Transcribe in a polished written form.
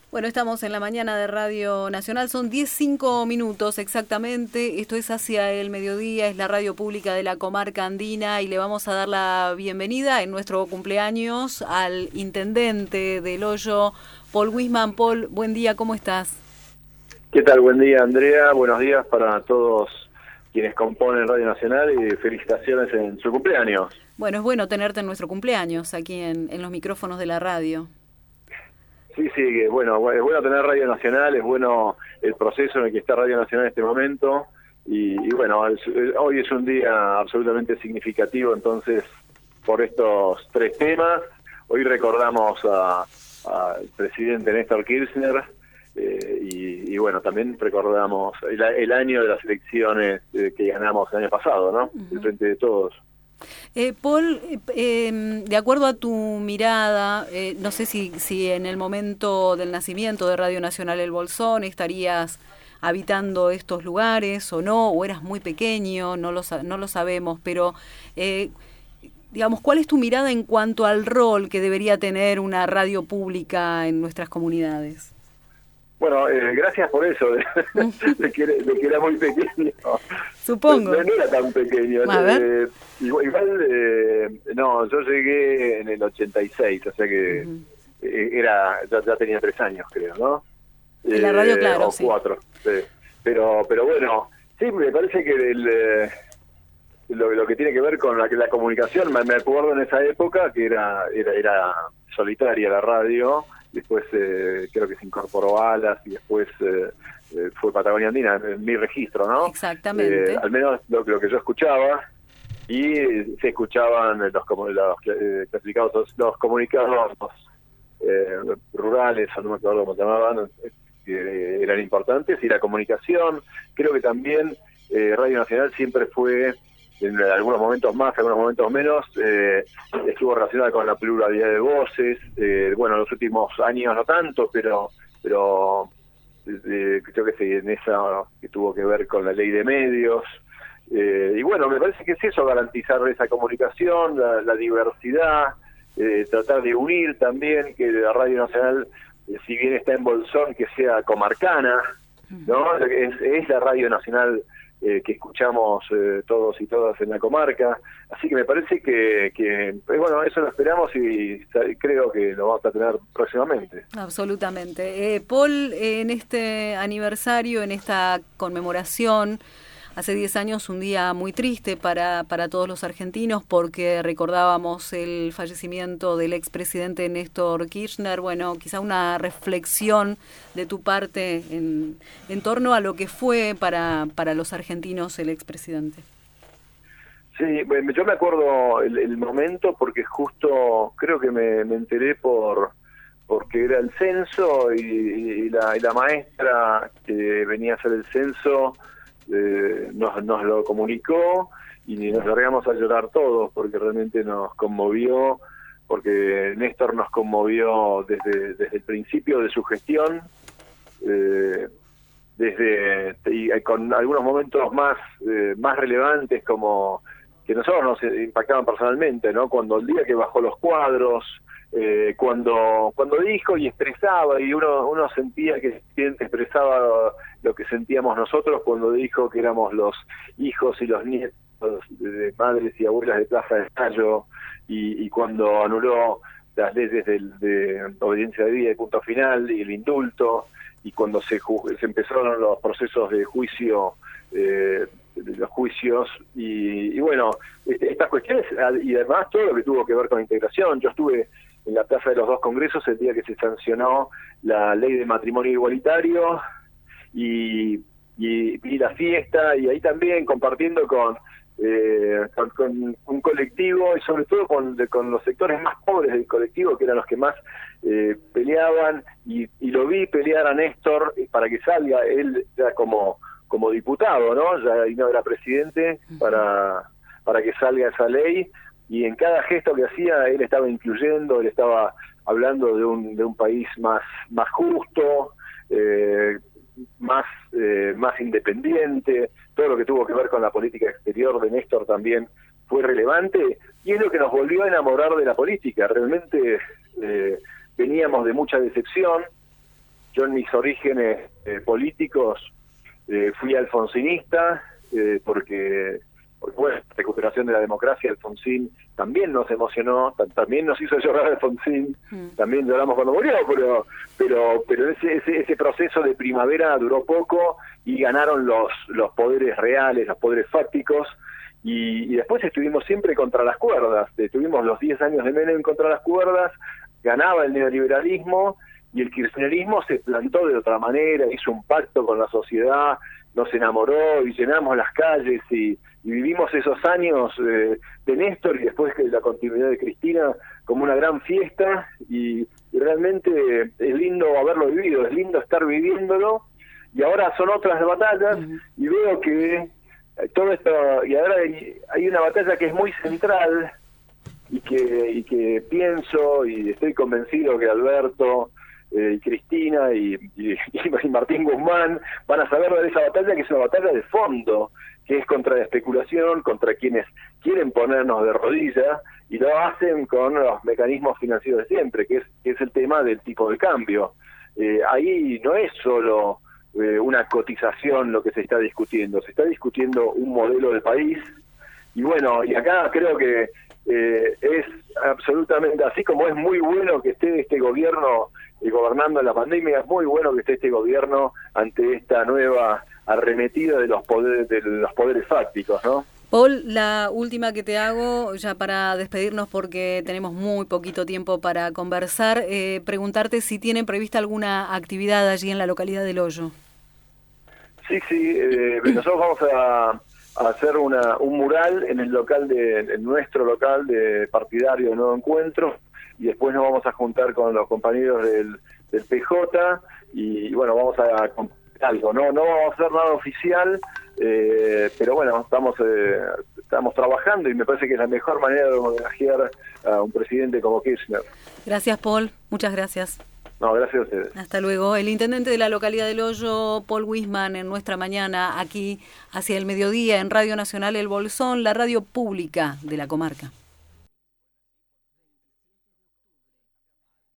Bueno, estamos en la mañana de Radio Nacional, son 10:05 exactamente, esto es hacia el mediodía, es la radio pública de la comarca andina y le vamos a dar la bienvenida en nuestro cumpleaños al intendente del Hoyo, Paul Wisman. Paul, buen día, ¿cómo estás? ¿Qué tal? Buen día, Andrea, buenos días para todos quienes componen Radio Nacional y felicitaciones en su cumpleaños. Bueno, es bueno tenerte en nuestro cumpleaños aquí en los micrófonos de la radio. Sí, bueno, es bueno tener Radio Nacional, es bueno el proceso en el que está Radio Nacional en este momento y bueno, hoy es un día absolutamente significativo, entonces, por estos tres temas. Hoy recordamos al presidente Néstor Kirchner y bueno, también recordamos el año de las elecciones que ganamos el año pasado, ¿no? El Frente de Todos. Paul, de acuerdo a tu mirada, no sé si en el momento del nacimiento de Radio Nacional El Bolsón estarías habitando estos lugares o no, o eras muy pequeño, no lo sabemos, pero digamos, ¿cuál es tu mirada en cuanto al rol que debería tener una radio pública en nuestras comunidades? Bueno, gracias por eso, de que era muy pequeño. Supongo. No era tan pequeño. No, yo llegué en el 86, o sea que ya tenía 3 años, creo, ¿no? En la radio, claro, o 4, sí. Pero bueno, sí, me parece que lo que tiene que ver con la comunicación, me acuerdo en esa época que era solitaria la radio. Después creo que se incorporó Alas y después fue Patagonia Andina, en mi registro, ¿no? Exactamente. Al menos lo que yo escuchaba, y se escuchaban los comunicados rurales, no me acuerdo cómo se llamaban, que eran importantes, y la comunicación. Creo que también Radio Nacional siempre fue, en algunos momentos más, en algunos momentos menos, estuvo relacionada con la pluralidad de voces. Bueno, en los últimos años no tanto, pero creo que sí, en esa que tuvo que ver con la ley de medios. Y bueno, me parece que es eso, garantizar esa comunicación, la diversidad, tratar de unir también, que la Radio Nacional, si bien está en Bolsón, que sea comarcana, ¿no? Es la Radio Nacional que escuchamos todos y todas en la comarca, así que me parece que bueno, eso lo esperamos y creo que lo vamos a tener próximamente. Absolutamente. Paul, en este aniversario, en esta conmemoración, hace 10 años, un día muy triste para todos los argentinos, porque recordábamos el fallecimiento del expresidente Néstor Kirchner. Bueno, quizá una reflexión de tu parte en torno a lo que fue para los argentinos el expresidente. Sí, bueno, yo me acuerdo el momento porque justo creo que me enteré porque era el censo y la maestra que venía a hacer el censo nos lo comunicó y nos largamos a llorar todos porque realmente nos conmovió, porque Néstor nos conmovió desde el principio de su gestión, y con algunos momentos más relevantes, como que nosotros nos impactaban personalmente, ¿no? Cuando el día que bajó los cuadros, cuando dijo y expresaba, y uno sentía que expresaba lo que sentíamos nosotros cuando dijo que éramos los hijos y los nietos de madres y abuelas de Plaza de Mayo, y cuando anuló las leyes de obediencia de vida y punto final y el indulto, y cuando se empezaron los procesos de juicio, los juicios, y bueno, estas cuestiones, y además todo lo que tuvo que ver con integración. Yo estuve en la Plaza de los Dos Congresos el día que se sancionó la ley de matrimonio igualitario, y la fiesta, y ahí también compartiendo con un colectivo, y sobre todo con los sectores más pobres del colectivo, que eran los que más peleaban, y lo vi pelear a Néstor para que salga él ya como diputado, ¿no? Ya y no era presidente, para que salga esa ley, y en cada gesto que hacía él estaba incluyendo, él estaba hablando de un país más justo, más independiente. Todo lo que tuvo que ver con la política exterior de Néstor también fue relevante, y es lo que nos volvió a enamorar de la política. Realmente veníamos de mucha decepción, yo en mis orígenes políticos fui alfonsinista, porque bueno, la recuperación de la democracia, Alfonsín también nos emocionó, también nos hizo llorar Alfonsín, también lloramos cuando murió, pero ese proceso de primavera duró poco y ganaron los poderes reales, los poderes fácticos, y después estuvimos siempre contra las cuerdas. Tuvimos los 10 años de Menem contra las cuerdas, ganaba el neoliberalismo, y el kirchnerismo se plantó de otra manera, hizo un pacto con la sociedad, nos enamoró y llenamos las calles y vivimos esos años de Néstor y después que la continuidad de Cristina como una gran fiesta, y realmente es lindo haberlo vivido, es lindo estar viviéndolo, y ahora son otras batallas y veo que todo esto, y ahora hay una batalla que es muy central y que pienso y estoy convencido que Alberto y Cristina y Martín Guzmán van a saber de esa batalla, que es una batalla de fondo, que es contra la especulación, contra quienes quieren ponernos de rodillas, y lo hacen con los mecanismos financieros de siempre, que es el tema del tipo de cambio. Ahí no es solo una cotización lo que se está discutiendo, se está discutiendo un modelo de país, y bueno, y acá creo que es absolutamente, así como es muy bueno que esté este gobierno gobernando en la pandemia, es muy bueno que esté este gobierno ante esta nueva arremetida de los poderes fácticos, ¿no? Paul, la última que te hago, ya para despedirnos porque tenemos muy poquito tiempo para conversar, preguntarte si tienen prevista alguna actividad allí en la localidad del Hoyo. Sí, nosotros vamos a hacer un mural en el local en nuestro local de partidario de Nuevo Encuentro, y después nos vamos a juntar con los compañeros del PJ y bueno, vamos a algo, no vamos a hacer nada oficial, pero bueno, estamos trabajando y me parece que es la mejor manera de homenajear a un presidente como Kirchner. Gracias, Paul, muchas gracias. No, gracias a ustedes. Hasta luego. El intendente de la localidad del Hoyo, Paul Wisman, en Nuestra Mañana, aquí hacia el mediodía, en Radio Nacional El Bolsón, la radio pública de la comarca.